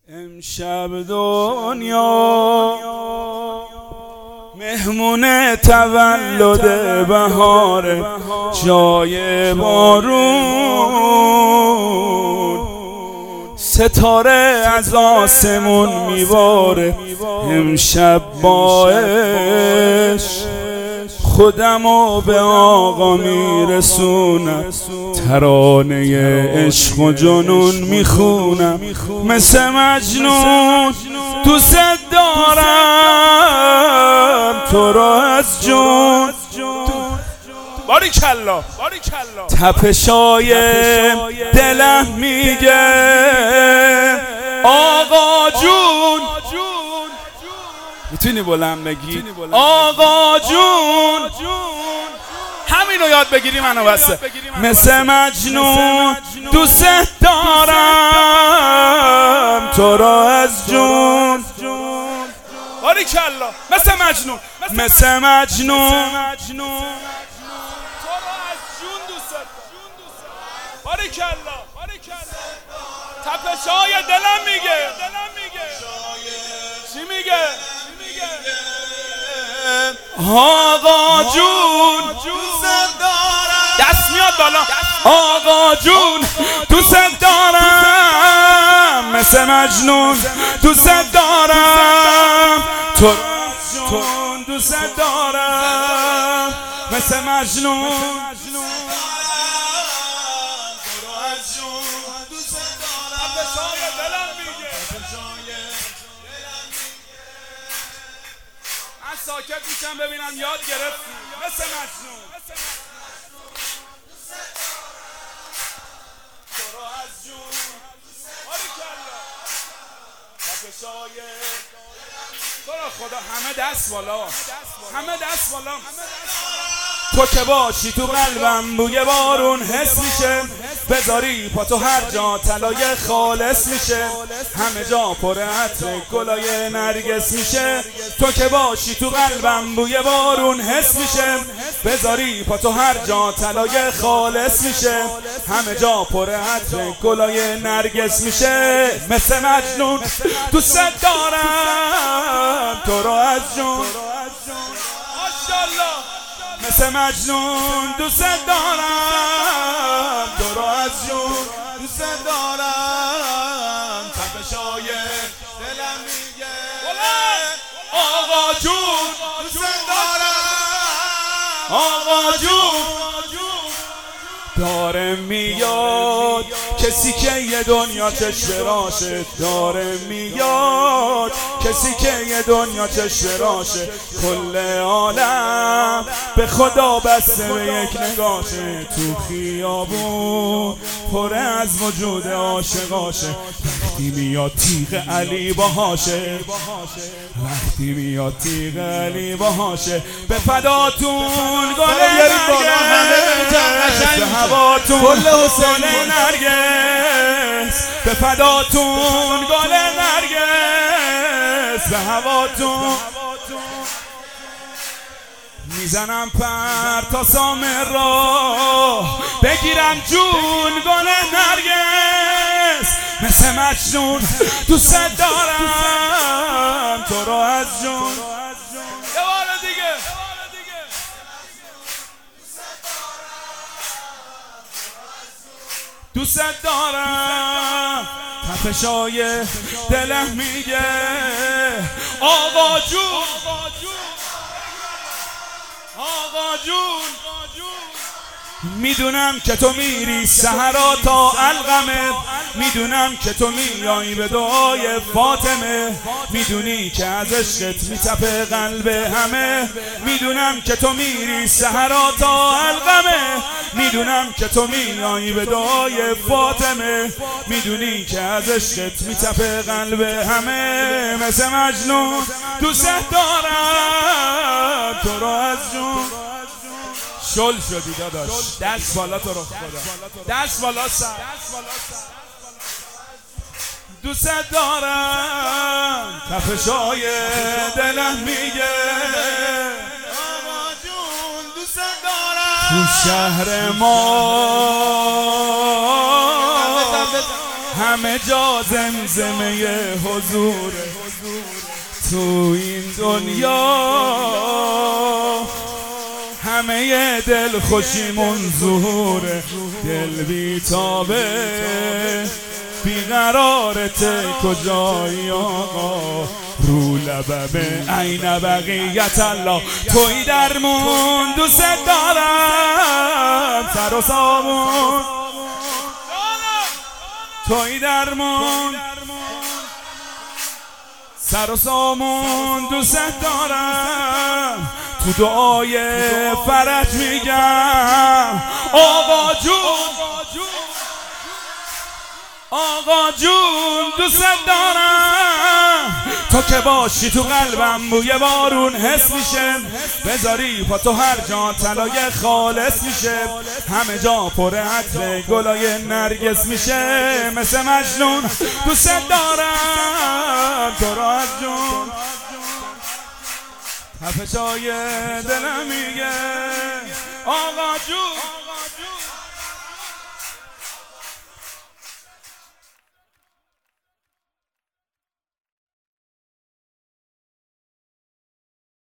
امشب دنیا مهمون تولد بهاره، جای بارون ستاره از آسمون میباره. امشب با عشق خودمو به آقا میرسونم، ترانه عشق و جنون میخونم، مثل مجنون دوست دارم تو را از جون. باریکلا تپشای دلم میگه آقا جون. میتونی بلند بگی آقا جون؟ همین رو یاد بگیری منو بسه. مثل مجنون دوست دارم تو را از جون. باریکلا مثل مجنون تو را از جون دوست دارم. باریکلا تپشای دلم میگه چی میگه؟ آقا جون دست میاد بالا. آقا جون دوست دارم، مثل مجنون دوست دارم تو جون، دوست دارم مثل مجنون. ساکت میشم ببینم یاد گرفتی. مثل مجنون تو را از جون. باریکلا تپشای تو را خدا. همه دست بالا، همه دست بالا. تو که باشی تو قلبم بوی بارون حس میشه، بذاری پا تو هر جا طلای خالص میشه، همه جا پر عطر گلای نرگس میشه. تو که باشی تو قلبم بوی بارون حس میشه، بذاری پا تو هر جا طلای خالص میشه، همه جا پر عطر گلای نرگس میشه. مثل مجنون دوست دارم تو را از جون. مثل مجنون دوست دارم تو را از جون، دوست دارم. تپشای دلم میگه آقا جون دوست دارم. آقا جون داره میاد کسی که یه دنیا چشم راشه، داره میاد کسی که یه دنیا چشم راشه، کل عالم به خدا بسته به یک نگاشه، تو خیابون پر از وجود عاشقاشه. وقتی میاد تیغ علی باهاشه، وقتی میاد تیغ علی باهاشه، به فداتون گل نرگس، به هواتون گل نرگس، به فداتون گل نرگس، به هواتون میزنم پر تا سامر را بگیرم جون گل نرگس. مثل مجنون دوست دارم تو را از جون. یه بار دیگه دوست دارم. تپشای دلم میگه آقا جون. آقا جون میدونم که تو میری سحرا تا القمه، میدونم که تو میایی به دعای فاطمه، میدونی که از عشقت میتپه قلب همه، میدونم که تو میری سحرا تا القمه، میدونم که تو میایی به دعای فاطمه، میدونی که از عشقت میتپه قلب همه. مثل مجنون دوست دارم تو را از جون. شل شدی داداش، دست بالا تو رو خدا، دست بالا سر. دوست دارم تپشای دلم میگه آقا جون دوست دارم. تو شهر ما همه جا زمزمه حضور تو این دنیا، همه دل خوشیمون ظهوره، دل بیتابه بیقرارت کجایی آقا، رو لبم عین بقیت الله، توی درمون دوست دارم سر و سامون، توی درمون سر و سامون دوست دارم، تو دعای فرج میگم آقا جون، آقا جون دوست دارم، تو که باشی تو قلبم بوی بارون حس میشه، بذاری پا تو هر جا طلای خالص میشه، همه جا پر عطر گلای نرگس میشه، مثل مجنون دوست دارم تو را از جون، تپشای دلم میگه آقا جون.